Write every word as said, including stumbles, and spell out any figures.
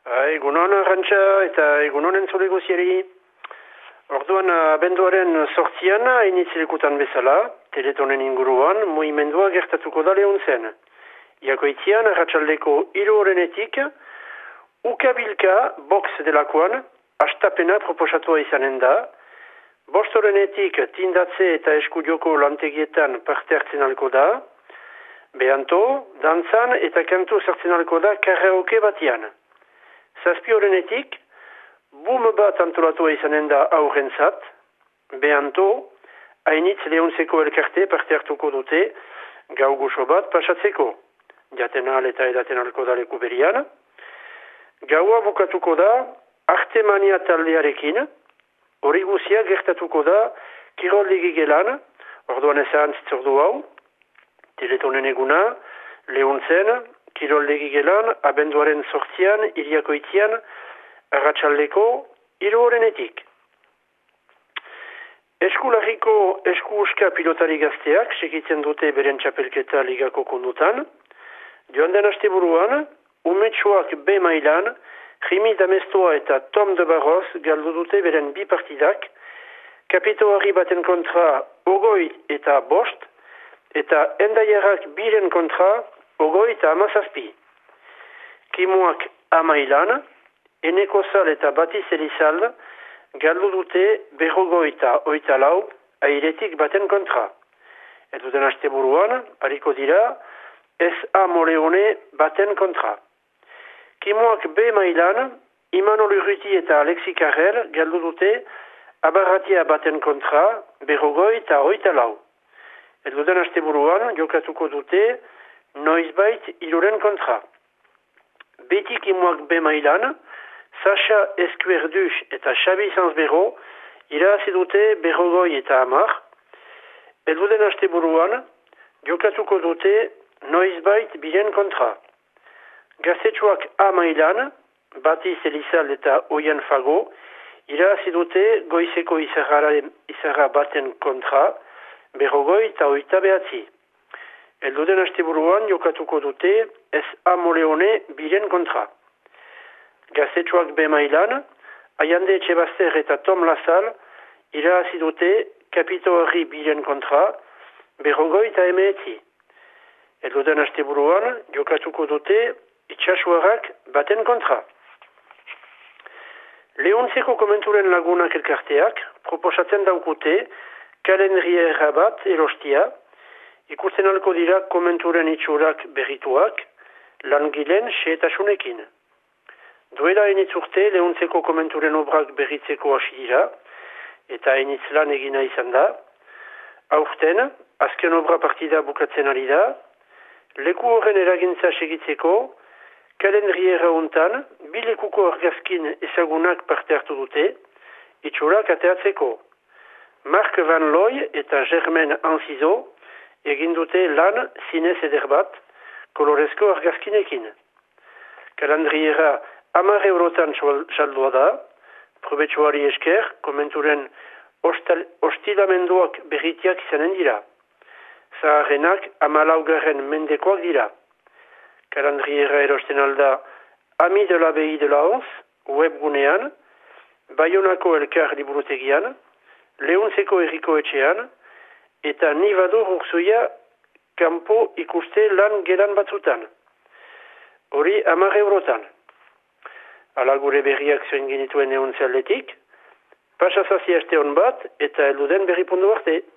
Egunon Arantxa eta egunon entzule guzieri. Orduan abenduaren sortzian initzilekutan bezala, teletonen inguruan, muimendua gertatuko da lehun zen. Iakoitzian, arratsaldeko hiru horrenetik, ukabilka box delakoan, astapena proposatua izanen da, bost horrenetik tindatze eta eskudioko lantegietan parte hartzen alko da, behanto, dantzan eta kantu sartzen alko da karaoke batian. Zazpi horrenetik, boom bat antolatua izanen da aurrentzat, behanto, hainitz lehuntzeko elkarte parte hartuko dute, gau goxo bat pasatzeko. Jaten ahal eta edaten alko da leku berian. Gaua bukatuko da, arte mania taldearekin, hori guzia gertatuko da, kiroldegi gelan, orduan ezan zitzordu hau, teletonen eguna, lehuntzen, kiroldegi gelan, abenduaren sortzian, iriakoitzian, arratsaldeko hiru horrenetik. Eskularriko esku-uska pilotari gazteak segitzen dute beren txapelketa ligako kondutan. Joan den asteburuan, umetsuak B mailan, Jimi Damestoa eta Tom de Barros galdu dute beren bi partidak, kapitoari baten kontra ogoi eta bost, eta endaiarrak biren kontra ogoi eta amazazpi. Kimuak amailan, Eneko Sal eta Batiz Elizal galdu dute berrogoi eta oita lau airetik baten kontra. Eduten asteburuan, hariko dira, S A Moleone baten kontra. Kimuak B mailan, Imanol Urruti eta Alexi Karel galdu dute Abarratia baten kontra, berrogoi eta oita lau. Eduten asteburuan, jokatuko dute Noizbait iruren kontra. Beti Kimuak B mailan, Sacha Eskuerdus eta Xabi Sanzbero irazi dute berrogoi eta hamar. Eduten asteburuan, jokatuko dute Noizbait biren kontra. Gaztetxoak A mailan, Batiz Elizal eta Oian Fago, irazi dute goizeko izarra, izarra baten kontra, berrogoi eta oita behatzi. Elduden asteburuan jokatuko dute S A Moleone biren kontra. Gaztetxoak B mailan, Aiande Etxebaster eta Tom Lasal, irazi dute kapito horri biren kontra, berrogoi eta emeetzi. Elduden asteburuan jokatuko dute itxasuarrak baten kontra. Lehuntzeko komenturen lagunak elkarteak proposatzen daukute kalendriera bat erostia, ikusten alko dira komenturen itxurak berrituak, langileen xeetasunekin. Duela hainitz urte lehuntzeko komenturen obrak berritzeko hasi dira, eta hainitz lan egina izan da. Aurten, azken obra partida bukatzen ari da, leku horren eragintza segitzeko, kalendriera hontan, bi lekuko argazkin ezagunak parte hartu dute, itxurak ateatzeko. Mark Van Looy eta Germaine Ancizo egin dute lan zinez eder bat, kolorezko argazkinekin. Kalendriera hamar eurotan saldua da, probetsuari esker, komenturen ostilamenduak berritiak izanen dira. Zaharrenak hamalaugarren mendekoak dira. Kalendriera erosten alda Ami de la Bei de la Onze, webgunean, Bayonako elkar liburutegian, Lehuntzeko herriko etxean, eta Nibadur urzuia kanpo ikuste lan gelan batzutan. Hori hamar eurotan. Ala gure berriak zuen genituen euntzaletik, pasazazi aste hon bat eta elduden berripundu arte.